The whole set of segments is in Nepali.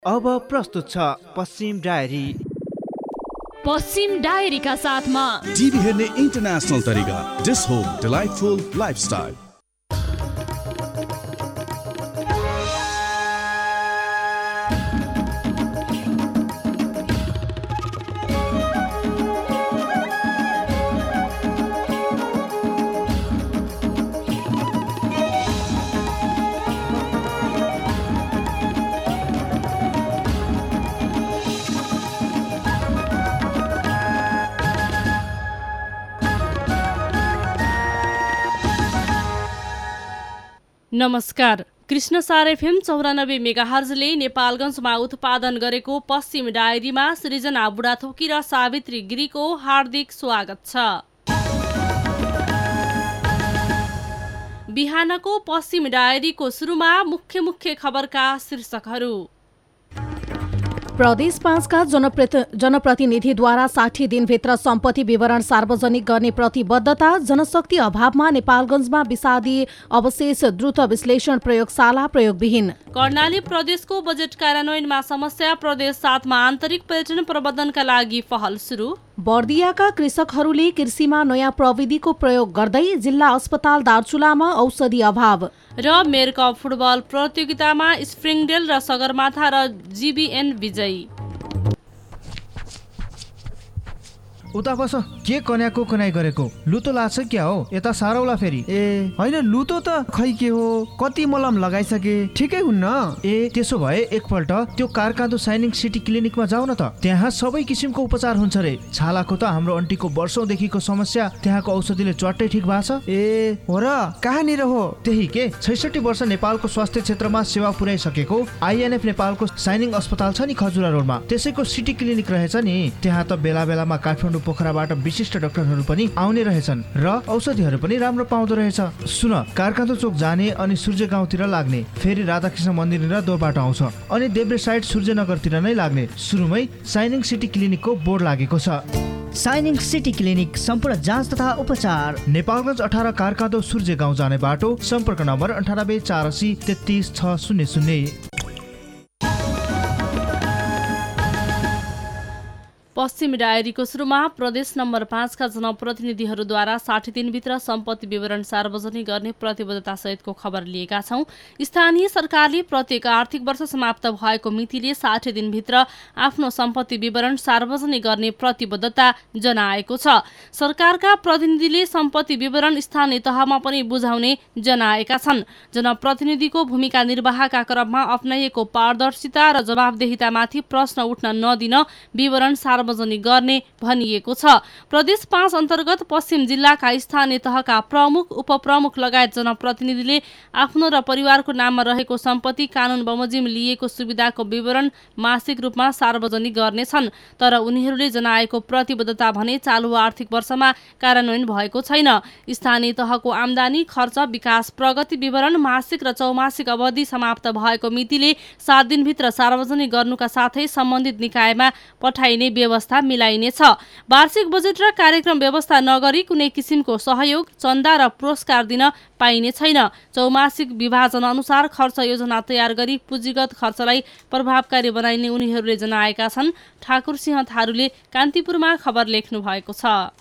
अब प्रस्तुत छ पश्चिम डायरी। पश्चिम डायरीका साथमा टिभी हेर्ने इन्टरनेसनल तरिका, डिस होम डिलाइटफुल लाइफस्टाइल। नमस्कार। कृष्णसार एफएम 94 मेगाहर्जले नेपालगञ्जमा उत्पादन गरेको पश्चिम डायरीमा सृजना बुढाथोकी र सावित्री गिरीको हार्दिक स्वागत छ। बिहानको पश्चिम डायरीको सुरुमा मुख्य खबरका शीर्षकहरू। प्रदेश 5 का जनप्रतिनिधिद्वारा 60 दिनभित्र सम्पत्ति विवरण सार्वजनिक गर्ने प्रतिबद्धता। जनशक्ति अभावमा नेपालगञ्जमा विषादी अवशेष द्रुत विश्लेषण प्रयोगशाला प्रयोगविहीन। कर्णाली प्रदेशको बजेट कार्यान्वयनमा समस्या। प्रदेश 7 मा आन्तरिक पर्यटन प्रबन्धनका लागि पहल सुरु। बर्दियाका कृषकहरूले कृषिमा नयाँ प्रविधिको प्रयोग गर्दै जिल्ला अस्पताल दार्चुलामा औषधि अभाव। र मेयरकप फुटबल प्रतियोगितामा स्प्रिङडेल र सगरमाथा र जीबीएन विजयी। उता बस, के कन्याको कनाइ गरेको? लुतो लाग्छ क्या हो? यता सारौला फेरि। ए होइन, लुतो त खै के हो, कति मलम लगाइसके, ठिकै हुन्न। ए त्यसो भए एकपल्ट त्यो कारकाँदो साइनिङ सिटी क्लिनिकमा जाऊ न त। त्यहाँ सबै किसिमको उपचार हुन्छ रे। छालाको त हाम्रो आन्टीको वर्षौंदेखिको समस्या, त्यहाँको औषधिले च्वाट्टै ठिक भएको छ। ए हो र, कहाँनिर हो? त्यही के 66 वर्ष नेपालको स्वास्थ्य क्षेत्रमा सेवा पुर्याइसकेको आइएनएफ नेपालको साइनिङ अस्पताल छ नि खजुरा रोडमा, त्यसैको सिटी क्लिनिक रहेछ नि। त्यहाँ त बेला बेलामा काठमाडौँ पोखराबाट विशिष्ट डाक्टरहरू पनि आउने रहेछन् र औषधिहरू पनि राम्रो पाउँदो रहेछ। सुन, कारकाँदो चोक जाने अनि सूर्य गाउँतिर लाग्ने, फेरि राधाकृष्ण मन्दिर दो बाटो आउँछ अनि देब्रे साइड सूर्यनगरतिर नै लाग्ने। सुरुमै साइनिङ सिटी क्लिनिकको बोर्ड लागेको छ। साइनिङ सिटी क्लिनिक, सम्पूर्ण जाँच तथा उपचार। नेपालगञ्ज 18 कारकाँदो सूर्य गाउँ जाने बाटो। सम्पर्क नम्बर 98 480 33 600। पश्चिम डायरीको सुरुमा प्रदेश नम्बर 5 का जनप्रतिनिधिहरूद्वारा 60 दिनभित्र सम्पत्ति विवरण सार्वजनिक गर्ने प्रतिबद्धता सहितको खबर लिएका छौं। स्थानीय सरकारले प्रत्येक आर्थिक वर्ष समाप्त भएको मितिले 60 दिनभित्र आफ्नो सम्पत्ति विवरण सार्वजनिक गर्ने प्रतिबद्धता जनाएको छ। सरकारका प्रतिनिधिले सम्पत्ति विवरण स्थानीय तहमा पनि बुझाउने जनाएका छन्। जनप्रतिनिधिको भूमिका निर्वाहका क्रममा अपनाइएको पारदर्शिता र जवाबदेहितामाथि प्रश्न उठ्न नदिन विवरण सार्वजनिक गर्ने भनिएको छ। प्रदेश 5 अन्तर्गत पश्चिम जिल्लाका स्थानीय तहका प्रमुख, उपप्रमुख लगायत जनप्रतिनिधिले आफ्नो र परिवारको नाममा रहेको सम्पत्ति कानून बमोजिम लिएको सुविधाको विवरण मासिक रूपमा सार्वजनिक गर्नेछन्। तर उनीहरूले जनाएको प्रतिबद्धता भने चालु आर्थिक वर्षमा कार्यान्वयन भएको छैन। स्थानीय तहको आम्दानी, खर्च, विकास प्रगति विवरण मासिक र चौमासिक अवधि समाप्त भएको मितिले 7 दिनभित्र सार्वजनिक गर्नुका साथै सम्बन्धित निकायमा पठाइने व्यवस्था मिलाइनेछ। वार्षिक बजेट र कार्यक्रम व्यवस्था नगरी कुनै किसिमको सहयोग, चन्दा र पुरस्कार दिन पाइने छैन। चौमासिक विभाजन अनुसार खर्च योजना तयार गरी पुँजीगत खर्चलाई प्रभावकारी बनाइने उनीहरूले जनाएका छन्। ठाकुर सिंह थारूले कान्तिपुरमा खबर लेख्नु भएको छ।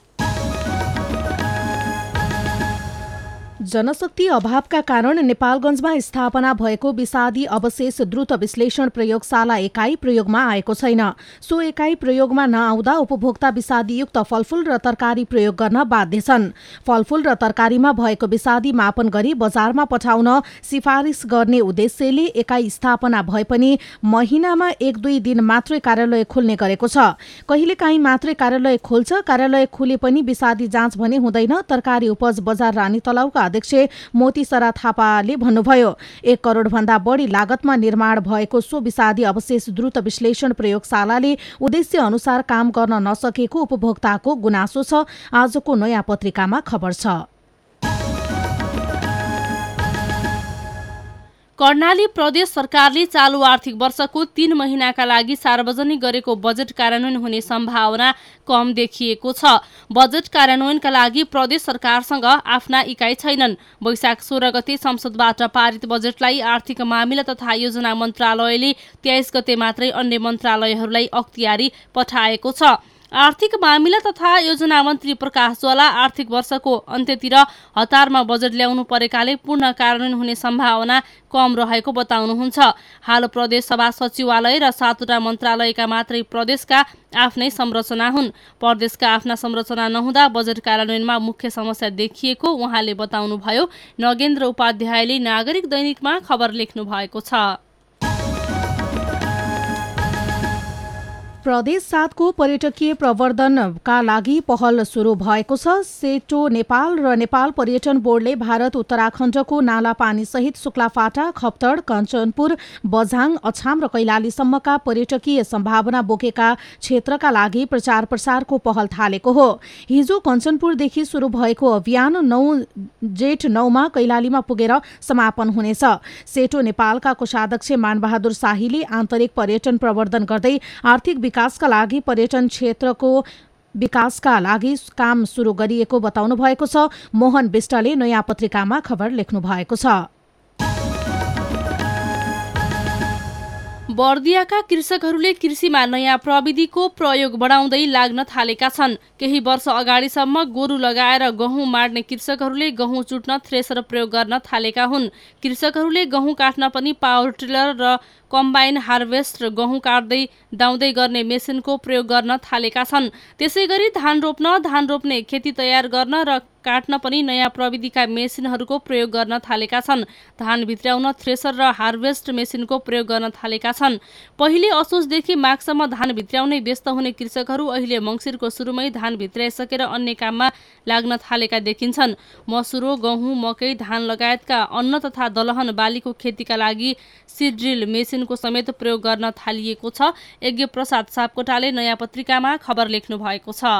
जनशक्ति अभावका कारण नेपालगञ्जमा स्थापना भएको विषादी अवशेष द्रुत विश्लेषण प्रयोगशाला एकाइ प्रयोगमा आएको छैन। सो एकाइ प्रयोगमा नआउँदा उपभोक्ता विषादीयुक्त फलफूल र तरकारी प्रयोग गर्न बाध्य छन्। फलफूल र तरकारीमा भएको विषादी मापन गरी बजारमा पठाउन सिफारिस गर्ने उद्देश्यले एकाइ स्थापना भए पनि महिनामा 1-2 दिन मात्रै कार्यालय खुल्ने गरेको छ। कहिलेकाहीँ मात्रै कार्यालय खोल्छ। कार्यालय खुले पनि विषादी जाँच भने हुँदैन। तरकारी उपज बजार रानी तलाउका अध्यक्ष मोतीसरा थापाले भन्नुभयो। 1 करोड भन्दा बढी लागतमा निर्माण भएको सो विषादी अवशेष द्रुत विश्लेषण प्रयोगशालाले उद्देश्य अनुसार काम गर्न नसकेको उपभोक्ताको गुनासो छ। आजको नयाँ पत्रिकामा खबर छ। कर्णाली प्रदेश सरकारले चालु आर्थिक वर्षको 3 महिनाका लागि सार्वजनिक गरेको बजेट कार्यान्वयन हुने सम्भावना कम देखिएको छ। बजेट कार्यान्वयनका लागि प्रदेश सरकारसँग आफ्ना इकाइ छैनन्। वैशाख 16 गते संसदबाट पारित बजेटलाई आर्थिक मामिला तथा योजना मन्त्रालयले 23 गते मात्रै अन्य मन्त्रालयहरूलाई अख्तियारी पठाएको छ। आर्थिक मामिला तथा योजना मन्त्री प्रकाश ज्वाला आर्थिक वर्षको अन्त्यतिर हतारमा बजेट ल्याउनु परेकाले पूर्ण कार्यान्वयन हुने सम्भावना कम रहेको बताउनुहुन्छ। हाल प्रदेश सभा सचिवालय र 7वटा मन्त्रालयका मात्रै प्रदेशका आफ्नै संरचना हुन्। प्रदेशका आफ्ना संरचना नहुँदा बजेट कार्यान्वयनमा मुख्य समस्या देखिएको उहाँले बताउनुभयो। नगेन्द्र उपाध्यायले नागरिक दैनिकमा खबर लेख्नु भएको छ। प्रदेश 7 को पर्यटकीय प्रवर्धनका लागि पहल सुरु भएको छ। सेटो नेपाल र नेपाल पर्यटन बोर्डले भारत उत्तराखण्डको नालापानी सहित सुक्लाफाटा, खप्तड, कञ्चनपुर, बझाङ, अछाम र कैलालीसम्मका पर्यटकीय सम्भावना बोकेका क्षेत्रका लागि प्रचार प्रसारको पहल थालेको हो। हिजो कञ्चनपुरदेखि सुरु भएको अभियान जेठ 9 मा कैलालीमा पुगेर समापन हुनेछ। सेटो नेपालका कोषाध्यक्ष मानबहादुर शाहीले आन्तरिक पर्यटन प्रवर्धन गर्दै आर्थिक विकासका लागि पर्यटन क्षेत्रको विकासका लागि काम सुरु गरिएको बताउनु भएको छ। मोहन विष्टले नयाँ पत्रिकामा खबर लेख्नु भएको छ। बर्दियाका कृषकहरूले कृषिमा नयाँ प्रविधिको प्रयोग बढाउँदै लाग्न थालेका छन्। केही वर्ष अगाडिसम्म गोरु लगाएर गहुँ माड्ने कृषकहरूले गहुँ चुट्न थ्रेसर प्रयोग गर्न थालेका हुन्। कृषकहरूले गहुँ काट्न पनि पावर टिलर र कम्बाइन हार्भेस्ट र गहुँ काट्दै दाउँदै गर्ने मेसिनको प्रयोग गर्न थालेका छन्। त्यसैगरी धान रोप्ने खेती तयार गर्न र काट्न पनि नयाँ प्रविधिका मेसिनहरूको प्रयोग गर्न थालेका छन्। धान भित्र्याउन थ्रेसर र हार्भेस्ट मेसिनको प्रयोग गर्न थालेका छन्। पहिले असोजदेखि माघसम्म धान भित्र्याउनै व्यस्त हुने कृषकहरू अहिले मङ्सिरको सुरुमै धान भित्र्याइसकेर अन्य काममा लाग्न थालेका देखिन्छन्। मसुरो, गहुँ, मकै, धान लगायतका अन्न तथा दलहन बालीको खेतीका लागि सिड्रिल मेसिनको समेत प्रयोग गर्न थालिएको छ। यज्ञ प्रसाद सापकोटाले नयाँ पत्रिकामा खबर लेख्नु भएको छ।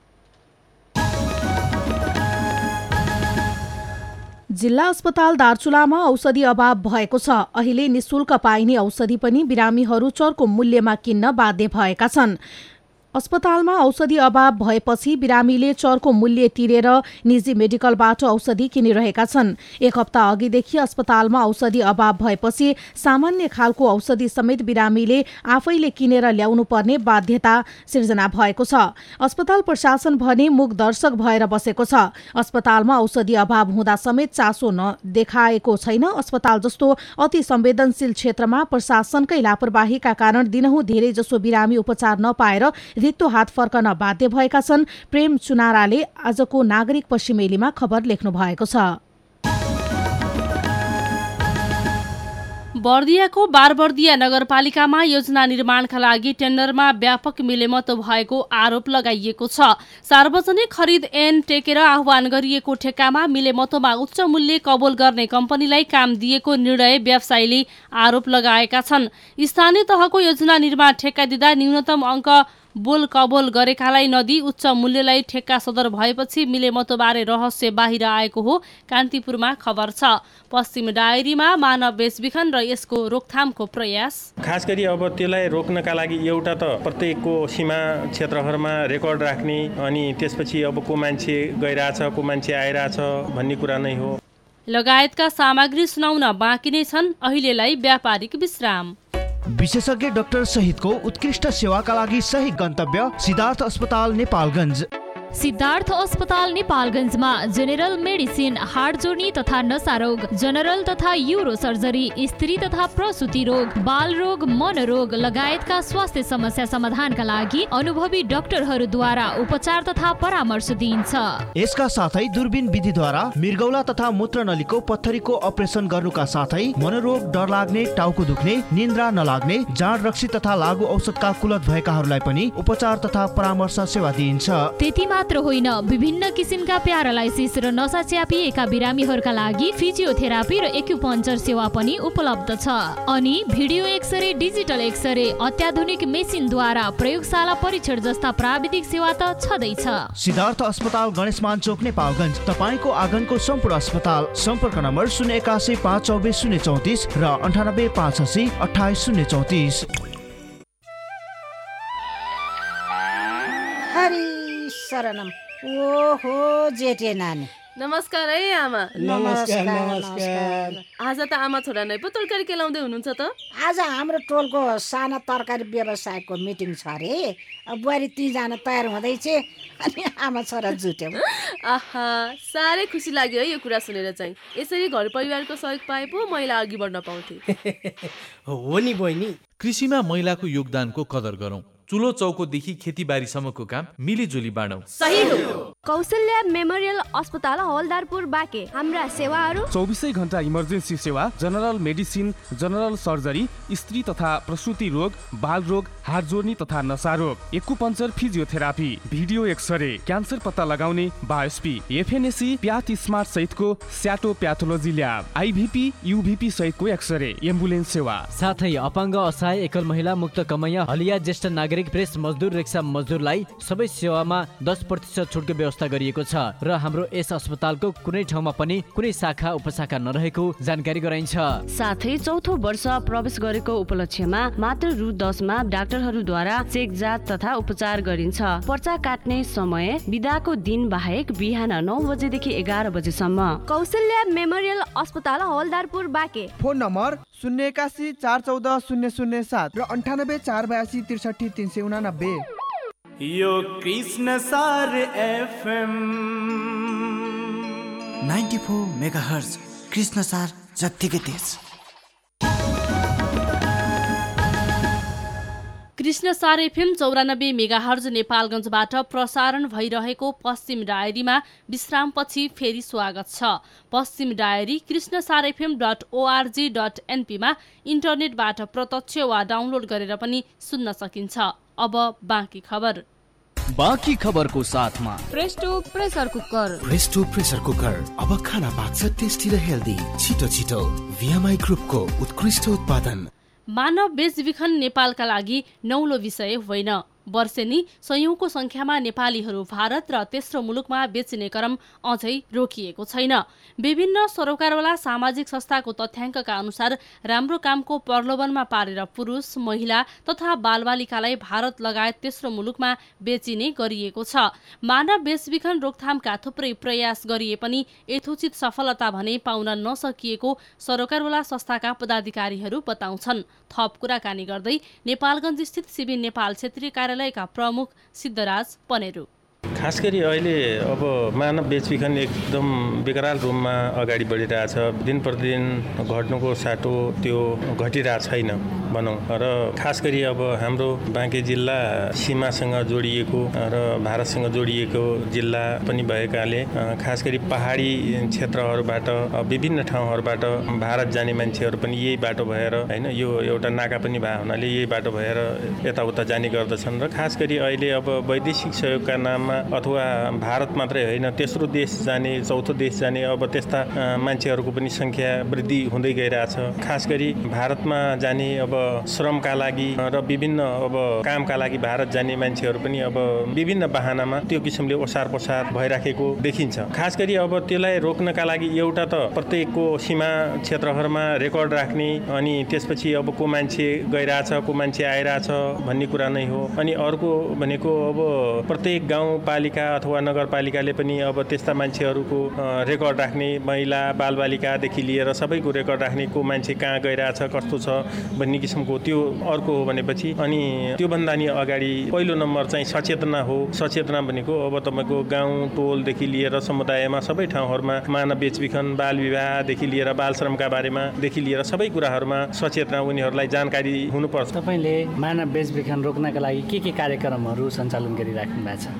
जिल्ला अस्पताल दार्चुलामा औषधि अभाव भएको छ। अहिले निशुल्क पाइने औषधि पनि बिरामीहरू चर्को मूल्यमा किन्न बाध्य भएका छन्। अस्पतालमा औषधि अभाव भएपछि बिरामीले चर्को मूल्य तिरेर निजी मेडिकलबाट औषधि किनिरहेका छन्। एक हप्ता अघिदेखि अस्पतालमा औषधि अभाव भएपछि सामान्य खालको औषधि समेत बिरामीले आफैले किनेर ल्याउनु पर्ने बाध्यता सिर्जना भएको छ। अस्पताल प्रशासन भने मुख दर्शक भएर बसेको छ। अस्पतालमा औषधि अभाव हुँदा समेत चासो देखाएको छैन। अस्पताल जस्तो अति संवेदनशील क्षेत्रमा प्रशासनकै लापरवाहीका कारण दिनहुँ धेरै जसो बिरामी उपचार नपाएर रित्तो हात फर्कन बाध्य भएका छन्। प्रेम चुनाराले आजको नागरिक पश्चिमेलीमा खबर लेख्नु भएको छ। बर्दियाको बारबर्दिया नगरपालिकामा योजना निर्माणका लागि टेन्डरमा व्यापक मिलेमतो भएको आरोप लगाइएको छ। सार्वजनिक खरिद ऐन टेकेर आह्वान गरिएको ठेक्कामा मिलेमतोमा उच्च मूल्य कबोल गर्ने कम्पनीलाई काम दिएको निर्णय व्यवसायीले आरोप लगाएका छन्। स्थानीय तहको योजना निर्माण ठेक्का दिँदा न्यूनतम अङ्क बोल कबोल गरेकालाई नदी उच्च मूल्यलाई ठेक्का सदर भएपछि मिलेमतोबारे रहस्य बाहिर आएको हो। कान्तिपुरमा खबर छ। पश्चिम डायरीमा मानव बेचबिखन र यसको रोकथामको प्रयास। खास गरी अब त्यसलाई रोक्नका लागि एउटा त प्रत्येकको सीमा क्षेत्रहरूमा रेकर्ड राख्ने, अनि त्यसपछि अब को मान्छे गइरहेछ, को मान्छे आइरहेछ भन्ने कुरा नै हो। लगायतका सामग्री सुनाउन बाँकी नै छन्। अहिलेलाई व्यापारिक विश्राम। विशेषज्ञ डाक्टर सहितको उत्कृष्ट सेवाका लागि सही गन्तव्य सिद्धार्थ अस्पताल नेपालगञ्ज। सिद्धार्थ अस्पताल नेपालगञ्जमा जेनरल मेडिसिन, हाड जोड्नी तथा नसा रोग, जनरल तथा यूरो सर्जरी, स्त्री तथा प्रसूति रोग, बाल रोग, मनोरोग लगायतका स्वास्थ्य समस्या समाधानका लागि अनुभवी डाक्टरहरूद्वारा उपचार तथा परामर्श दिइन्छ। यसका साथै दूरबीन विधिद्वारा मृगौला तथा मूत्रनलीको पत्थरीको अपरेसन गर्नुका साथै मनोरोग, डर लाग्ने, टाउको दुख्ने, निन्द्रा नलाग्ने, जाँड रक्सी तथा लागु औषधका कुलत भएकाहरूलाई पनि उपचार तथा परामर्श सेवा दिइन्छ। त्यति मात्र होइन, विभिन्न किसिमका प्यारालाइसिस र नसा च्यापिएका बिरामीहरूका लागि फिजियोथेरापी र एक्युपञ्चर सेवा पनि उपलब्ध छ। अनि भिडियो एक्सरे, डिजिटल एक्सरे, अत्याधुनिक मेसिनद्वारा प्रयोगशाला परीक्षण जस्ता प्राविधिक सेवा त छँदैछ। सिद्धार्थ अस्पताल गणेश मान चोक नेपालगञ्ज, तपाईँको आँगनको सम्पूर्ण अस्पताल। सम्पर्क नम्बर 081 524 034 र 98 580 28 034। हरि शरणम। ओहो जेठे नानी। नमस्कार है आमा। नमस्कार। आज त आमा छोरा नै पो तरकारी केलाउँदै हुनुहुन्छ त? आज हाम्रो टोलको साना तरकारी व्यवसायको मिटिङ छ अरे। बुहारी ती जान तयार हुँदैछ अनि आमा छोरा जुट्यौँ। आहा, साह्रै खुसी लाग्यो है यो कुरा सुनेर चाहिँ। यसरी घर परिवारको सहयोग पाए पो महिला अघि बढ्न पाउँथे। हो नि बहिनी, कृषिमा महिलाको योगदानको कदर गरौँ। चुलो चौकोदेखि खेतीबारीसम्मको काम मिलिजुली बाँडौँ। सही हो। कौशल्या मेमोरियल अस्पताल हवलदारपुर बाँके। हाम्रा सेवाहरू 24 घण्टा इमर्जेन्सी सेवा, जनरल मेडिसिन, जनरल सर्जरी, स्त्री तथा प्रसुति रोग, बाल रोग, हात जोड्ने तथा नसा रोग, acupuncture, physiotherapy, video X ray, cancer पत्ता लगाउने, बायोस्पी, एफएनएसी, प्याथ स्मार्ट सहितको स्याटो प्याथोलोजी ल्याब, आइभिपी, युभिपी सहितको एक्सरे, एम्बुलेन्स सेवा, साथै अपाङ्ग, असहाय, एकल महिला, मुक्त कमैया, हलिया, ज्येष्ठ नागरिक, प्रेस मजदुर, रिक्सा मजदुरलाई सबै सेवामा 10% छुटको व्यवस्था गरिएको छ र हाम्रो यस अस्पतालको कुनै ठाउँमा पनि कुनै शाखा उपशाखा नरहेको जानकारी गराइन्छ। साथै चौथो वर्ष प्रवेश गरेको उपलक्ष्यमा मात्र रु 10 मा डाक्टरहरूद्वारा चेक जाँच तथा उपचार गरिन्छ। पर्चा काट्ने समय बिदाको दिन बाहेक बिहान 9 बजेदेखि 11 बजेसम्म। कौशल्या मेमोरियल अस्पताल हवलदारपुर बाँके। फोन नम्बर 081 414 007 र 98 482 63 389। यो कृष्ण सार एफएम 94 मेगाहर्ज, कृष्ण सार जत्तिकै तेज। कृष्ण सार एफएम 94 मेगाहर्ज नेपालगञ्जबाट प्रसारण भइरहेको पश्चिम डायरीमा विश्रामपछि फेरि स्वागत छ। पश्चिम डायरी krishnasarfm.org.np मा इन्टरनेटबाट प्रत्यक्ष वा डाउनलोड गरेर पनि सुन्न सकिन्छ। अब बाँकी खबर। बाँकी खबरको साथमा Presto pressure cooker. Presto pressure cooker अब खाना पाक्छ टेस्टी र हेल्दी। छिटो छिटो VMI ग्रुपको उत्कृष्ट उत्पादन। मानव बेचबिखन नेपालका लागि नौलो विषय होइन। वर्षेनी सयौंको संख्यामा नेपालीहरू भारत र तेस्रो मुलुकमा बेचिने क्रम अझै रोकिएको छैन। विभिन्न सरोकारवाला सामाजिक संस्थाको तथ्याङ्कका अनुसार राम्रो कामको प्रलोभनमा पारेर पुरुष, महिला तथा बालबालिकालाई भारत लगायत तेस्रो मुलुकमा बेचिने गरिएको छ। मानव बेचबिखन रोकथामका थुप्रै प्रयास गरिए पनि यथोचित सफलता भने पाउन नसकिएको सरोकारवाला संस्थाका पदाधिकारीहरू बताउँछन्। थप कुराकानी गर्दै नेपालगञ्ज स्थित सिबी नेपाल क्षेत्रीय कार्यालयका प्रमुख सिद्धराज पनेरू। खास गरी अहिले अब मानव बेचबिखन एकदम विकराल रूपमा अगाडि बढिरहेछ। दिन प्रतिदिन घट्नुको साटो त्यो घटिरहेको छैन भनौँ। र खास गरी अब हाम्रो बाँके जिल्ला सीमासँग जोडिएको र भारतसँग जोडिएको जिल्ला पनि भएकाले खास गरी पहाडी क्षेत्रहरूबाट विभिन्न ठाउँहरूबाट भारत जाने मान्छेहरू पनि यही बाटो भएर हैन, यो एउटा नाका पनि भए हुनाले यही बाटो भएर यताउता जाने गर्दछन्। र खास गरी अहिले अब वैदेशिक सहयोगका नाममा अथवा भारत मात्रै होइन तेस्रो देश जाने, चौथो देश जाने अब त्यस्ता मान्छेहरूको पनि संख्या वृद्धि हुँदै गइरहेछ। खास गरी भारतमा जाने अब श्रमका लागि र विभिन्न अब कामका लागि भारत जाने मान्छेहरू पनि अब विभिन्न बहानामा त्यो किसिमले ओसार पसार भइराखेको देखिन्छ। खास गरी अब त्यसलाई रोक्नका लागि एउटा त प्रत्येकको सीमा क्षेत्रहरूमा रेकर्ड राख्ने, अनि त्यसपछि अब को मान्छे गइरहेछ, को मान्छे आइरहेछ भन्ने कुरा नै हो। अनि अर्को भनेको अब प्रत्येक गाउँपालिका अथवा नगरपालिकाले पनि अब त्यस्ता मान्छेहरूको रेकर्ड राख्ने, महिला बालबालिकादेखि लिएर सबैको रेकर्ड राख्ने, को मान्छे कहाँ गइरहेछ, कस्तो छ भन्ने किसिमको त्यो अर्को हो भनेपछि। अनि त्योभन्दा नि अगाडि पहिलो नम्बर चाहिँ सचेतना हो। सचेतना भनेको अब तपाईँको गाउँ टोलदेखि लिएर समुदायमा सबै ठाउँहरूमा मानव बेचबिखन, बाल विवाहदेखि लिएर बाल श्रमका बारेमा देखि लिएर सबै कुराहरूमा सचेतना उनीहरूलाई जानकारी हुनुपर्छ। तपाईँले मानव बेचबिखन रोक्नका लागि के कार्यक्रमहरू सञ्चालन गरिराख्नु भएको छ? अब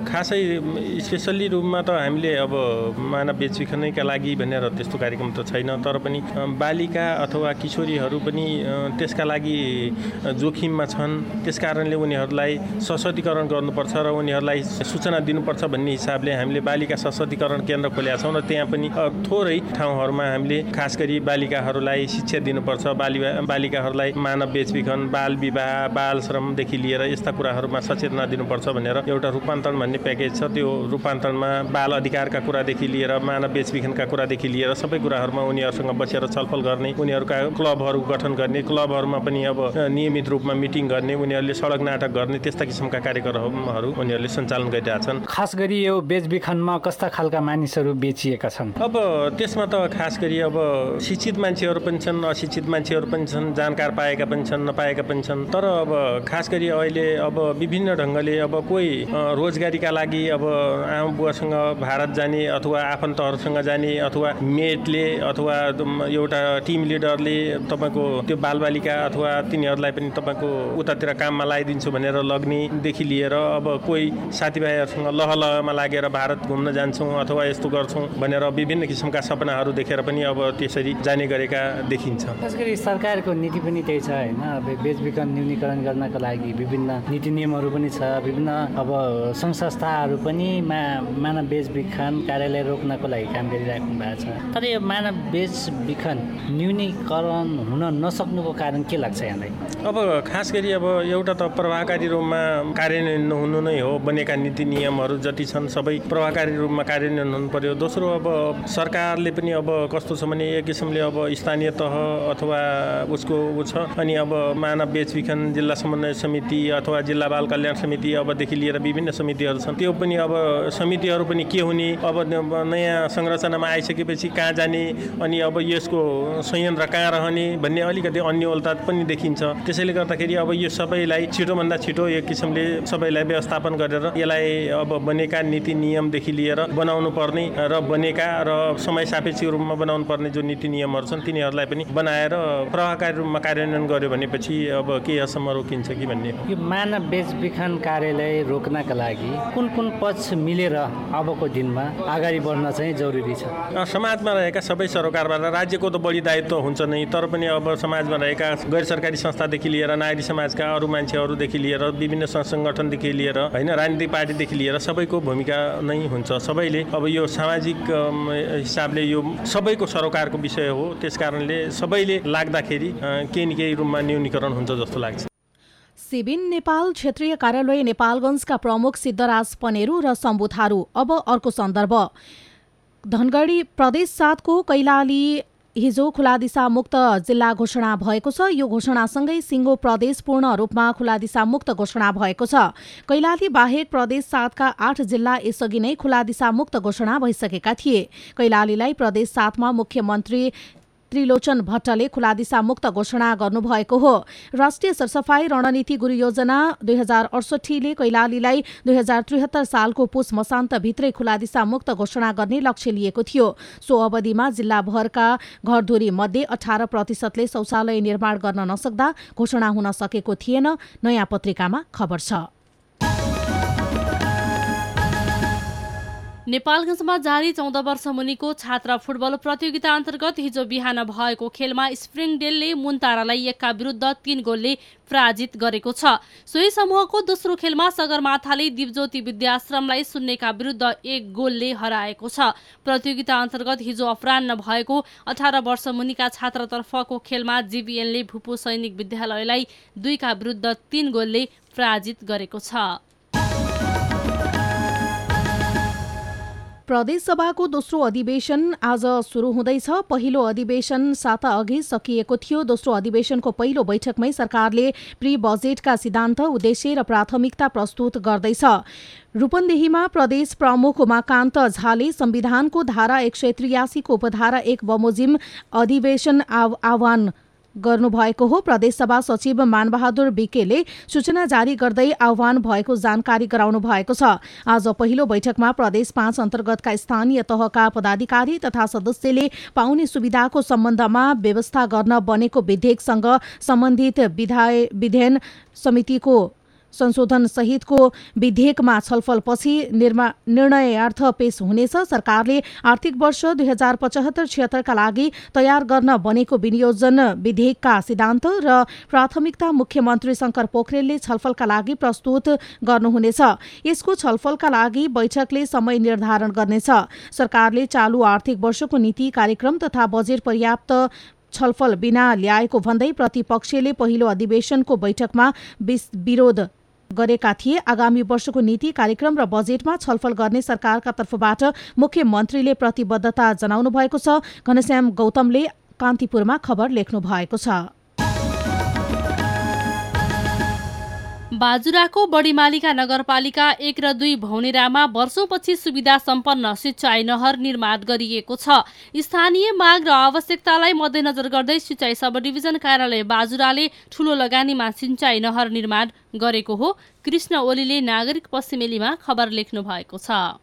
खासै स्पेसल्ली रूपमा त हामीले अब मानव बेचबिखनैका लागि भनेर त्यस्तो कार्यक्रम त छैन, तर पनि बालिका अथवा किशोरीहरू पनि त्यसका लागि जोखिममा छन्। त्यसकारणले उनीहरूलाई सशक्तिकरण गर्नुपर्छ र उनीहरूलाई सूचना दिनुपर्छ भन्ने हिसाबले हामीले बालिका सशक्तिकरण केन्द्र खोलेका छौँ र त्यहाँ पनि थोरै ठाउँहरूमा हामीले खास गरी बालिकाहरूलाई शिक्षा दिनुपर्छ, बालिकाहरूलाई मानव बेचबिखन, बाल विवाह, बाल श्रमदेखि लिएर यस्ता कुराहरूमा सचेतना दिनुपर्छ भनेर एउटा रूपान्तरण भन्ने प्याकेज छ। त्यो रूपान्तरणमा बाल अधिकारका कुरादेखि लिएर मानव बेचबिखनका कुरादेखि लिएर सबै कुराहरूमा उनीहरूसँग बसेर छलफल गर्ने, उनीहरूका क्लबहरू गठन गर्ने, क्लबहरूमा पनि अब नियमित रूपमा मिटिङ गर्ने, उनीहरूले सडक नाटक गर्ने, त्यस्ता किसिमका कार्यक्रमहरू उनीहरूले सञ्चालन गरिरहेछन्। खास गरी यो बेचबिखनमा कस्ता खालका मानिसहरू बेचिएका छन्? अब त्यसमा त खास गरी अब शिक्षित मान्छेहरू पनि छन्, अशिक्षित मान्छेहरू पनि छन्, जानकार पाएका पनि छन्, नपाएका पनि छन्। तर अब खास गरी अहिले अब विभिन्न ढङ्गले अब कोही रोजगारीका लागि अब आमा बुवासँग भारत जाने अथवा आफन्तहरूसँग जाने अथवा मेटले अथवा एउटा टिम लिडरले तपाईँको त्यो बालबालिका अथवा तिनीहरूलाई पनि तपाईँको उतातिर काममा लगाइदिन्छु भनेर लग्नेदेखि लिएर अब कोही साथीभाइहरूसँग लहलहमा लागेर भारत घुम्न जान्छौँ अथवा यस्तो गर्छौँ भनेर विभिन्न किसिमका सपनाहरू देखेर पनि अब त्यसरी जाने गरेका देखिन्छ। खास गरी सरकारको नीति पनि त्यही छ होइन, अब बेचबिखन न्यूनीकरण गर्नका लागि विभिन्न नीति नियमहरू पनि छ, विभिन्न अब सङ्घ संस्थाहरू पनि मानव बेचबिखन कार्यालय रोक्नको लागि काम गरिराख्नु भएको छ। तर यो मानव बेचबिखन न्यूनीकरण हुन नसक्नुको कारण के लाग्छ यहाँलाई? अब खास गरी अब एउटा त प्रभावकारी रूपमा कार्यान्वयन नहुनु नै हो। बनेका नीति नियमहरू जति छन् सबै प्रभावकारी रूपमा कार्यान्वयन हुनु पर्यो। दोस्रो अब सरकारले पनि अब कस्तो छ भने एक किसिमले अब स्थानीय तह अथवा उसको छ, अनि अब मानव बेचबिखन जिल्ला समन्वय समिति अथवा जिल्ला बाल कल्याण समिति अबदेखि लिएर विभिन्न समितिहरू छन्। त्यो पनि अब समितिहरू पनि के हुने, अब नयाँ संरचनामा आइसकेपछि कहाँ जाने, अनि अब यसको संयन्त्र कहाँ रहने भन्ने अलिकति अन्योलता पनि देखिन्छ। त्यसैले गर्दाखेरि अब यो सबैलाई छिटोभन्दा छिटो एक किसिमले सबैलाई व्यवस्थापन गरेर यसलाई अब बनेका नीति नियमदेखि लिएर बनाउनु पर्ने र बनेका र समय सापेक्ष रूपमा बनाउनु पर्ने जो नीति नियमहरू छन् तिनीहरूलाई पनि बनाएर प्रभावकारी रूपमा कार्यान्वयन गर्यो भनेपछि अब के हदसम्म रोकिन्छ कि भन्ने। यो मानव बेचबिखन कार्यालय रोक्नका लागि कुन कुन पक्ष मिलेर अबको दिनमा अगाडि बढ्न चाहिँ जरुरी छ? समाजमा रहेका सबै सरोकारबाट, राज्यको त बढी दायित्व हुन्छ नै, तर पनि अब समाजमा रहेका गैर सरकारी संस्थादेखि लिएर नागरिक समाजका अरू मान्छेहरूदेखि लिएर विभिन्न सङ्गठनदेखि लिएर होइन राजनीतिक पार्टीदेखि लिएर सबैको भूमिका नै हुन्छ। सबैले अब यो सामाजिक हिसाबले यो सबैको सरोकारको विषय हो। त्यसकारणले सबैले लाग्दाखेरि केही न केही रूपमा न्यूनीकरण हुन्छ जस्तो लाग्छ। सिबिन नेपाल क्षेत्रीय कार्यालय नेपालगञ्जका प्रमुख सिद्धराज पनेरू र शम्भु थारू। अब अर्को सन्दर्भ, धनगढी प्रदेश 7 को कैलाली हिजो खुला दिशा मुक्त जिल्ला घोषणा भएको छ। यो घोषणासँगै सिङ्गो प्रदेश पूर्ण रूपमा खुला दिशा मुक्त घोषणा भएको छ। कैलाली बाहेक प्रदेश 7 का 8 जिल्ला यसअघि नै खुला दिशा मुक्त घोषणा भइसकेका थिए। कैलालीलाई प्रदेश 7 मा मुख्यमन्त्री त्रिलोचन भट्टले खुला दिशा मुक्त घोषणा गर्नुभएको हो। राष्ट्रिय सरसफाई रणनीति गुरु योजना 2068 ले कैलालीलाई 2073 सालको पुस मसान्तभित्रै खुला दिशा मुक्त घोषणा गर्ने लक्ष्य लिएको थियो। सो अवधिमा जिल्लाभरका घरधुरी मध्ये 18% शौचालय निर्माण गर्न नसक्दा घोषणा हुन सकेको थिएन। नयाँ पत्रिकामा खबर छ। नेपालगञ्जमा जारी 14 वर्ष मुनिको छात्र फुटबल प्रतियोगिता अन्तर्गत हिजो बिहान भएको खेलमा स्प्रिङडेलले मुन्तारालाई 1 का विरुद्ध 3 गोलले पराजित गरेको छ। सोही समूहको दोस्रो खेलमा सगरमाथाले दिपज्योति विद्याश्रमलाई 0 का विरुद्ध 1 गोलले हराएको छ। प्रतियोगिता अन्तर्गत हिजो अपराह्न भएको 18 वर्ष मुनिका छात्रतर्फको खेलमा जीबीएनले भूपू सैनिक विद्यालयलाई 2 का विरुद्ध 3 गोलले पराजित गरेको छ। प्रदेशसभाको दोस्रो अधिवेशन आज सुरु हुँदैछ। पहिलो अधिवेशन साता अघि सकिएको थियो। दोस्रो अधिवेशनको पहिलो बैठकमै सरकारले प्री बजेटका सिद्धान्त, उद्देश्य र प्राथमिकता प्रस्तुत गर्दैछ। रूपन्देहीमा प्रदेश प्रमुख उमाकान्त झाले संविधानको धारा 183 को उपधारा 1 बमोजिम अधिवेशन आह्वान गर्नुभएको हो। प्रदेशसभा सचिव मानबहादुर विकेले सूचना जारी गर्दै आह्वान भएको जानकारी गराउनु भएको छ। आज पहिलो बैठकमा प्रदेश 5 अन्तर्गतका स्थानीय तहका पदाधिकारी तथा सदस्यले पाउने सुविधाको सम्बन्धमा व्यवस्था गर्न बनेको विधेयकसँग सम्बन्धित विधायन समितिको संशोधन सहितको विधेयकमा छलफलपछि निर्णयार्थ पेश हुनेछ। सरकारले आर्थिक वर्ष 2075-76 का लागि तयार गर्न बनेको विनियोजन विधेयकका सिद्धान्त र प्राथमिकता मुख्यमन्त्री शंकर पोखरेलले छलफलका लागि प्रस्तुत गर्नुहुनेछ। यसको छलफलका लागि बैठकले समय निर्धारण गर्नेछ। सरकारले चालू आर्थिक वर्षको नीति कार्यक्रम तथा बजेट पर्याप्त छलफल बिना ल्याएको भन्दै प्रतिपक्षले पहिलो अधिवेशनको बैठकमा विरोध गरेका थिए। आगामी वर्षको नीति कार्यक्रम र बजेटमा छलफल गर्ने सरकारका तर्फबाट मुख्यमन्त्रीले प्रतिबद्धता जनाउनु भएको छ। घनश्याम गौतमले कान्तिपुरमा खबर लेख्नु भएको छ। बाजुराको बडीमालिका नगरपालिका 1 र 2 भौनेरामा वर्षौंपछि सुविधा सम्पन्न सिंचाई नहर निर्माण गरिएको छ। स्थानीय माग र आवश्यकतालाई मध्यनजर गर्दै सिंचाई सब डिभिजन कार्यालय बाजुराले ठूलो लगानीमा सिंचाई नहर निर्माण गरेको हो। कृष्ण ओलीले नागरिक पश्चिमेलीमा खबर लेख्नु भएको छ।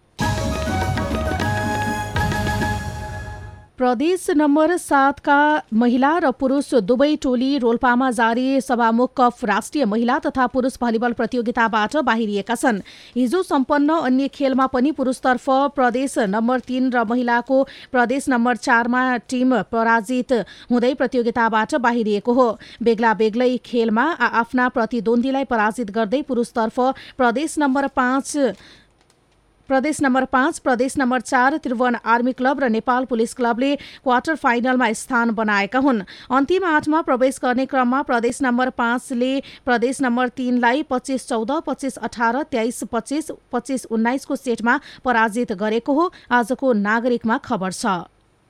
प्रदेश नम्बर 7 का महिला र पुरुष दुवै टोली रोल्पामा जारी सभामुख कप राष्ट्रिय महिला तथा पुरुष भलिबल प्रतियोगिताबाट बाहिरिएका छन्। हिजो सम्पन्न अन्य खेलमा पनि पुरुषतर्फ प्रदेश नम्बर 3 र महिलाको प्रदेश नम्बर 4 मा टिम पराजित हुँदै प्रतियोगिताबाट बाहिरिएको हो। बेग्ला बेग्लै खेलमा आफ्ना प्रतिद्वन्द्वीलाई पराजित गर्दै पुरुषतर्फ प्रदेश नम्बर 5, प्रदेश नम्बर 4 त्रिभुवन आर्मी क्लब र नेपाल पुलिस क्लबले क्वार्टर फाइनलमा स्थान बनाएका हुन्। अन्तिम 8मा प्रवेश गर्ने क्रममा प्रदेश नम्बर 5 ले प्रदेश नम्बर 3 लाई 25-14, 25-18, 23-25, 25-19 को सेटमा पराजित गरेको हो। आजको नागरिकमा खबर छ।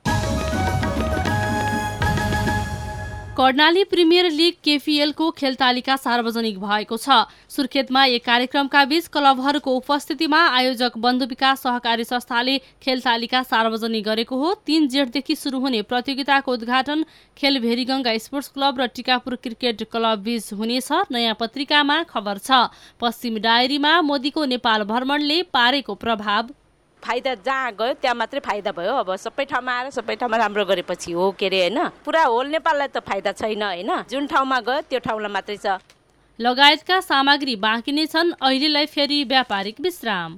कर्णाली प्रिमियर लिग KPL को खेल तालिका सार्वजनिक भएको छ। सुर्खेतमा एक कार्यक्रमका बीच क्लबहरूको उपस्थितिमा आयोजक बन्धु विकास सहकारी संस्थाले खेल तालिका सार्वजनिक गरेको हो। 3 जेठदेखि सुरु हुने प्रतियोगिताको उद्घाटन खेल भेरीगंगा स्पोर्ट्स क्लब र टिकापुर क्रिकेट क्लब बीच हुनेछ। नयाँ पत्रिकामा खबर छ। पश्चिम डायरीमा मोदीको नेपाल भ्रमणले पारेको प्रभाव। फाइदा जहाँ गयो त्यहाँ मात्रै फाइदा भयो। अब सबै ठाउँमा आएर सबै ठाउँमा राम्रो गरेपछि हो के अरे हैन, पुरा होल नेपाललाई त फाइदा छैन हैन, जुन ठाउँमा गयो त्यो ठाउँलाई मात्रै छ। लगायतका सामग्री बाँकी नै छन्। अहिलेलाई फेरि व्यापारिक विश्राम।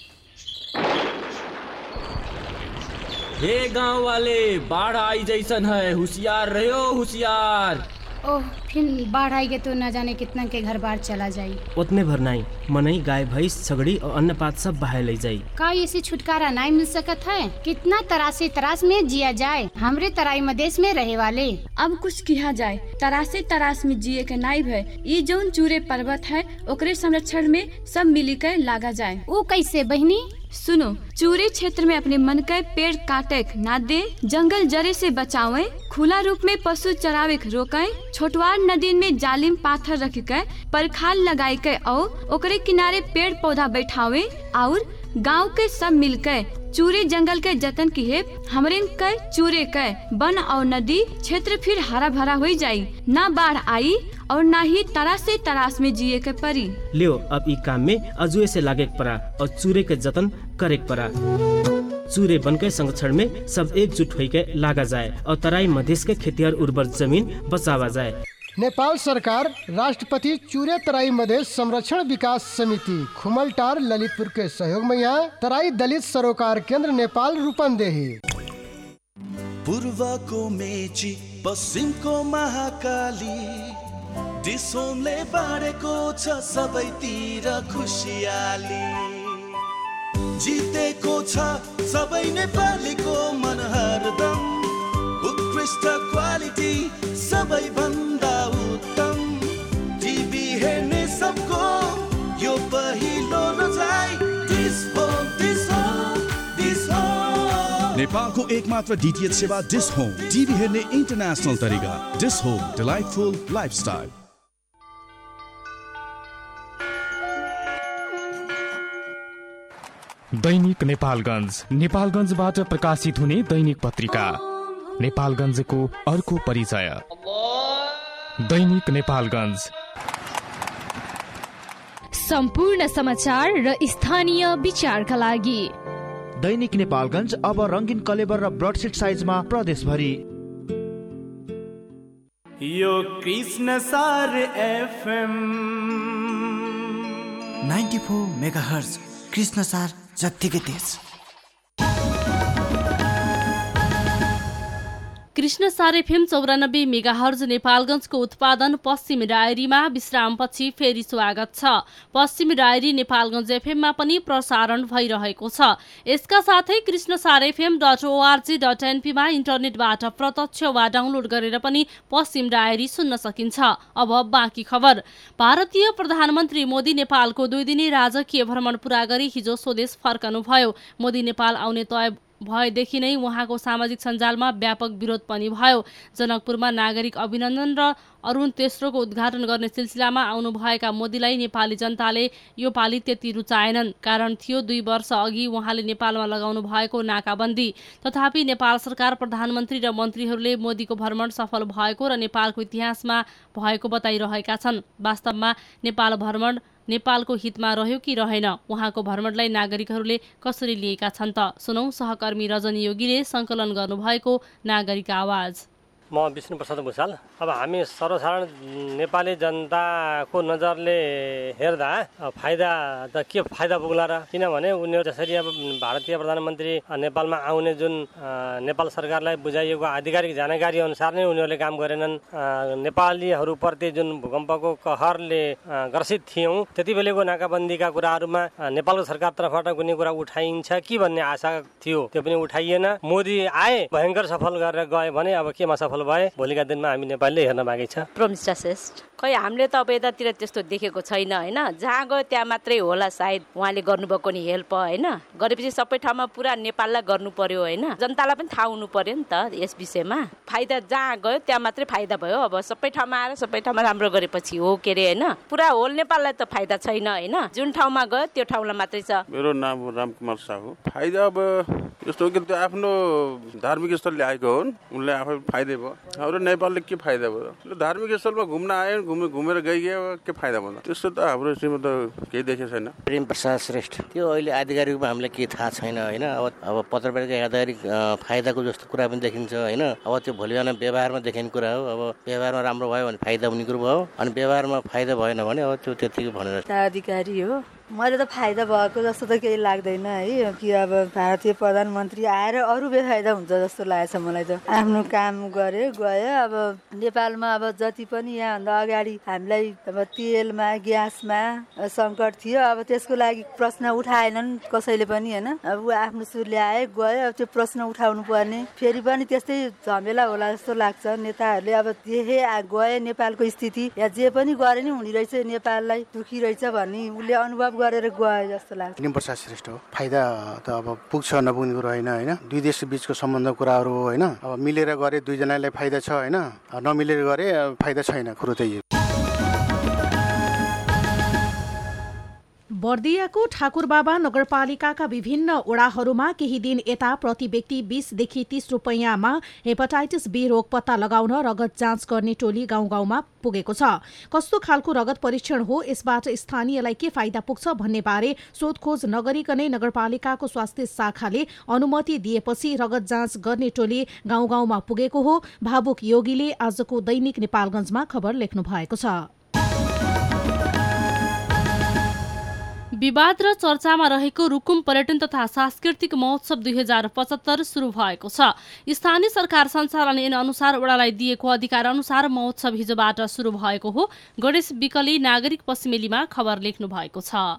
हे गांव वाले, बाढ़ आई जैसन है, होशियार रहो होशियार। ओह, फिर बाढ़ आएगी तो न जाने कितना के घर बार चला जाई। उतने भर नहीं, मनई गाय भैंस छगड़ी और अन्न पात सब बहा ले जाई। का इसे छुटकारा नहीं मिल सकत है? कितना तरासे तरास में जिया जाए, हमरे तराई मदेश में रहे वाले। अब कुछ किया जाए, तरासे तरास में जिए के नाइब है। ये जौन चूरे पर्वत है ओकरे संरक्षण में सब मिली के लागा जाए। वो कैसे बहनी? सुनो, चूरे क्षेत्र में अपने मन के पेड़ काटे ना दे, जंगल जरे से बचावे, खुला रूप में पशु चरावे रोके, छोटवार नदी में जालिम पाथर रख के परखाल लगाए के और ओकरे किनारे पेड़ पौधा बैठावे और गांव के सब मिलके चूरे जंगल के जतन की है। हमरे के चूरे के वन और नदी क्षेत्र फिर हरा भरा हो जाये, ना बाढ़ आई और ना ही तरासे तरास में जिए के परी। लियो अब ई काम में अजुए से लागे पड़ा और चूरे के जतन करे पड़ा। चूरे वन के संरक्षण में सब एकजुट होके लागा जाए और तराई मधेश के खेतिहर उर्वर जमीन बचावा जाए। नेपाल सरकार राष्ट्रपति चूरे तराई मधेश संरक्षण विकास समिति खुमलटार ललितपुर के सहयोग में यहाँ तराई दलित सरोकार केंद्र नेपाल रूपन्देही। पूर्व को मेची, पश्चिम को महाकाली, दिसोमले बाँडेको छ सबैतिर खुशियाली। जितेको छ सबै नेपालीको मन हरदम, उत्कृष्ट क्वालिटी सबै भन्दा उत्तम। टिभी हेर्ने सबको यो पहिलो नजाई, Dish Home Dish Home Dish Home. नेपालको एकमात्र DTH सेवा डिस होम, टिभी हेर्ने इन्टरनेशनल तरिका। Dish Home, delightful lifestyle. दैनिक नेपालगञ्ज, नेपालगञ्जबाट प्रकाशित हुने दैनिक पत्रिका। नेपालगञ्जको अर्को परिचय। दैनिक नेपालगञ्ज, सम्पूर्ण समाचार र स्थानीय विचारका लागि। दैनिक नेपालगञ्ज अब रंगीन कलेबर र ब्रडसिट साइजमा प्रदेशभरि। यो कृष्ण सार FM 94 मेगाहर्ज कृष्णसार जत्तिकै तेज। कृष्णसार एफएम 94 मेगाहर्ज नेपालगञ्जको उत्पादन पश्चिम डायरीमा विश्रामपछि फेरि स्वागत छ। पश्चिम डायरी नेपालगञ्ज एफएममा पनि प्रसारण भइरहेको छ। यसका साथै कृष्णसारfm.org.np मा इन्टरनेटबाट प्रत्यक्ष वा डाउनलोड गरेर पनि पश्चिम डायरी सुन्न सकिन्छ। अब बाँकी खबर। भारतीय प्रधानमन्त्री मोदी नेपालको 2 दिने राजकीय भ्रमण पूरा गरी हिजो स्वदेश फर्कनुभयो। मोदी नेपाल आउने तय भएदेखि नै उहाँको सामाजिक सञ्जालमा व्यापक विरोध पनि भयो। जनकपुरमा नागरिक अभिनन्दन र अरुण तेस्रोको उद्घाटन गर्ने सिलसिलामा आउनुभएका मोदीलाई नेपाली जनताले यो पालि त्यति रुचाएनन्। कारण थियो 2 वर्ष अघि उहाँले नेपालमा लगाउनु भएको नाकाबन्दी। तथापि नेपाल सरकार, प्रधानमन्त्री र मन्त्रीहरूले मोदीको भ्रमण सफल भएको र नेपालको इतिहासमा भएको बताइरहेका छन्। वास्तवमा नेपाल भ्रमण नेपालको हितमा रह्यो कि रहेन, उहाँको भ्रमणलाई नागरिकहरूले कसरी लिएका छन् त? सुनौ सहकर्मी रजनी योगीले सङ्कलन गर्नुभएको नागरिक आवाज। म विष्णु प्रसाद भुषाल। अब हामी सर्वसाधारण नेपाली जनताको नजरले हेर्दा फाइदा त के फाइदा पुग्ला र? किनभने उनीहरू जसरी अब भारतीय प्रधानमन्त्री नेपालमा आउने जुन नेपाल सरकारलाई बुझाइएको आधिकारिक जानकारी अनुसार नै उनीहरूले काम गरेनन्। नेपालीहरूप्रति जुन भूकम्पको कहरले ग्रसित थियौँ त्यति बेलाको नाकाबन्दीका कुराहरूमा नेपालको सरकार तर्फबाट कुनै कुरा उठाइन्छ कि भन्ने आशा थियो, त्यो पनि उठाइएन। मोदी आए, भयङ्कर सफल गरेर गए भने अब केमा सफल भए भोलिका दिनमा हामी नेपालले हेर्न बाँकी छ। प्रमिष्ठा श्रेष्ठ। खै हामीले त अब यतातिर त्यस्तो देखेको छैन होइन। जहाँ गयो त्यहाँ मात्रै होला सायद उहाँले गर्नुभएको नि हेल्प होइन। गरेपछि सबै ठाउँमा पुरा नेपाललाई गर्नु पर्यो होइन। जनतालाई पनि थाहा हुनु पर्यो नि त यस विषयमा। फाइदा जहाँ गयो त्यहाँ मात्रै फाइदा भयो। अब सबै ठाउँमा आएर सबै ठाउँमा राम्रो गरेपछि हो के अरे होइन। पुरा होल नेपाललाई त फाइदा छैन होइन। जुन ठाउँमा गयो त्यो ठाउँलाई मात्रै छ। मेरो नाम रामकुमार साहु। फाइदा अब यस्तो हो कि त्यो आफ्नो धार्मिक स्थलले आएको हुन्, उनले आफै फाइदै भयो। हाम्रो नेपालले के फाइदा भयो? धार्मिक स्थलमा घुम्न आयो, घुमेर गइगयो, के फाइदा भयो? त्यस्तो त हाम्रो स्थितिमा त केही देखेको छैन। प्रेम प्रसाद श्रेष्ठ। त्यो अहिले आधिकारिक रूपमा हामीलाई केही थाहा छैन होइन। अब पत्रपत्रिका हेर्दाखेरि फाइदाको जस्तो कुरा पनि देखिन्छ होइन। अब त्यो भोलि बिहान व्यवहारमा देखिने कुरा हो। अब व्यवहारमा राम्रो भयो भने फाइदा हुने कुरो भयो, अनि व्यवहारमा फाइदा भएन भने अब त्यो त्यतिकै भनेर अधिकारी हो। मैले त फाइदा भएको जस्तो त केही लाग्दैन है कि अब भारतीय प्रधानमन्त्री आएर अरू बेफाइदा हुन्छ जस्तो लागेछ मलाई त। आफ्नो काम गरे गयो। अब नेपालमा अब जति पनि यहाँभन्दा अगाडि हामीलाई अब तेलमा ग्यासमा सङ्कट थियो, अब त्यसको लागि प्रश्न उठाएनन् कसैले पनि होइन। अब ऊ आफ्नो सुरले आए गयो, अब त्यो प्रश्न उठाउनु पर्ने फेरि पनि त्यस्तै झमेला होला जस्तो लाग्छ। नेताहरूले अब देखे गए नेपालको स्थिति या जे पनि गरे नि हुने रहेछ, नेपाललाई दुखी रहेछ भन्ने उसले अनुभव गरेर गयो जस्तो लाग्छ। प्रेम प्रसाद श्रेष्ठ हो। फाइदा त अब पुग्छ नपुग्ने कुरो होइन होइन। दुई देश बीचको सम्बन्ध कुराहरू हो होइन। अब मिलेर गरे दुईजनालाई फाइदा छ होइन, नमिलेर गरे फाइदा छैन, कुरो त्यही हो। बर्दियाको ठाकुरबाबा नगरपालिकाका विभिन्न वडाहरूमा केही दिन यता प्रति व्यक्ति 20 देखि 30 रुपैयाँमा हेपाटाइटिस बी रोग पत्ता लगाउन रगत जाँच गर्ने टोली गाउँ गाउँमा पुगेको छ। कस्तो खालको रगत परीक्षण हो, यसबाट स्थानीयलाई के फाइदा पुग्छ भन्ने बारे सोधखोज नगरिकनै नगरपालिकाको स्वास्थ्य शाखाले अनुमति दिएपछि रगत जाँच गर्ने टोली गाउँ गाउँमा पुगेको हो। भावुक योगीले आजको दैनिक नेपालगञ्जमा खबर लेख्नु भएको छ। विवाद र चर्चामा रहेको रुकुम पर्यटन तथा सांस्कृतिक महोत्सव 2075 सुरु भएको छ। स्थानीय सरकार सञ्चालन ऐन अनुसार वडालाई दिएको अधिकार अनुसार महोत्सव हिजोबाट सुरु भएको हो। गणेश विकली नागरिक पश्चिमेलीमा खबर लेख्नु भएको छ।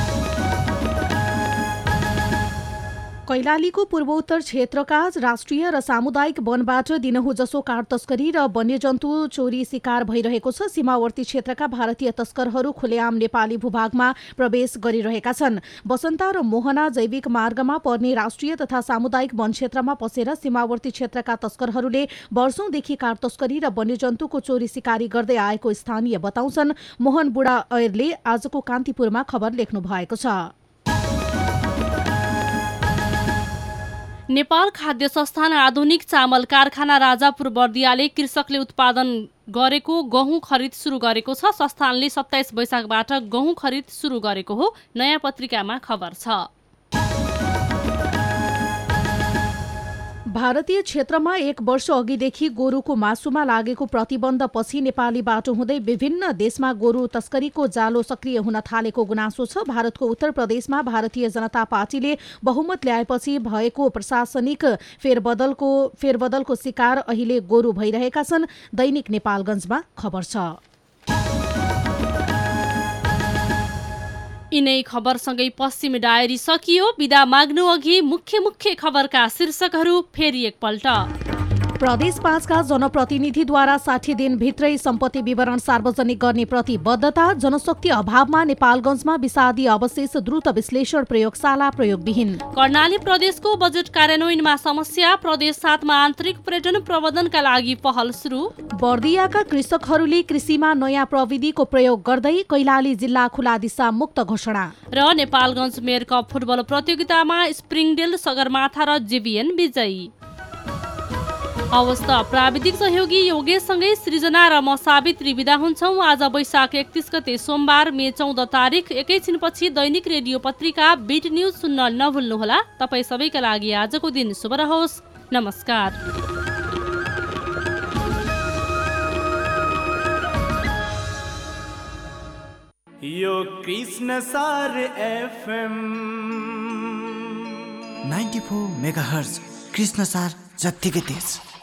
कैलालीको पूर्वोत्तर क्षेत्रका राष्ट्रिय र सामुदायिक वनबाट दिनहुँ जसो काठ तस्करी र वन्यजन्तु चोरी शिकार भइरहेको छ। सीमावर्ती क्षेत्रका भारतीय तस्करहरू खुलेआम नेपाली भूभागमा प्रवेश गरिरहेका छन्। बसन्ता र मोहना जैविक मार्गमा पर्ने राष्ट्रिय तथा सामुदायिक वन क्षेत्रमा पसेर सीमावर्ती क्षेत्रका तस्करहरूले वर्षौंदेखि काठ तस्करी र वन्यजन्तुको चोरी शिकारी गर्दै आएको स्थानीय बताउँछन्। मोहन बुढा ऐरले आजको कान्तिपुरमा खबर लेख्नु भएको छ। नेपाल खाद्य संस्थान आधुनिक चामल कारखाना राजापुर बर्दियाले कृषकले उत्पादन गरेको गहुँ खरिद सुरु गरेको छ। संस्थानले 27 वैशाखबाट गहुँ खरिद सुरु गरेको हो। नयाँ पत्रिकामा खबर छ। भारतीय क्षेत्रमा 1 वर्ष अघिदेखि गोरुको मासुमा लागेको प्रतिबन्धपछि नेपालीबाट हुँदै विभिन्न देशमा गोरु तस्करीको जालो सक्रिय हुन थालेको गुनासो छ। भारतको उत्तर प्रदेशमा भारतीय जनता पार्टीले बहुमत ल्याएपछि भएको प्रशासनिक फेरबदलको शिकार अहिले गोरु भइरहेका छन्। दैनिक नेपालगञ्जमा खबर छ। यिनै खबरसँगै पश्चिमी डायरी सकियो। बिदा माग्नु अघि मुख्य खबरका शीर्षकहरू फेरि एकपल्ट। प्रदेश 5 का जनप्रतिनिधिद्वारा 60 दिनभित्रै सम्पत्ति विवरण सार्वजनिक गर्ने प्रतिबद्धता। जनशक्ति अभावमा नेपालगञ्जमा विषादी अवशेष द्रुत विश्लेषण प्रयोगशाला प्रयोगविहीन। कर्णाली प्रदेशको बजेट कार्यान्वयनमा समस्या। प्रदेश 7 मा आन्तरिक पर्यटन प्रबन्धनका लागि पहल सुरु। बर्दियाका कृषकहरूले कृषिमा नयाँ प्रविधिको प्रयोग गर्दै कैलाली जिल्ला खुला दिशा मुक्त घोषणा। र नेपालगञ्ज मेयर कप फुटबल प्रतियोगितामा स्प्रिङडेल सगरमाथा र जेबिएन विजयी। अवस्था प्राविधिक सहयोगी योगेशसँगै सृजना र म सावित्री बिदा हुन्छौँ। आज वैशाख 31 गते सोमबार मे 14 तारिक। एकैछिनपछि दैनिक रेडियो पत्रिका बिट न्युज सुन्न नभुल्नुहोला। तपाईँ सबैका लागि आजको दिन शुभ रहोस्। नमस्कार। यो कृष्ण सार एफएम 94 मेगाहर्ज कृष्ण सार जत्तिकै तेज।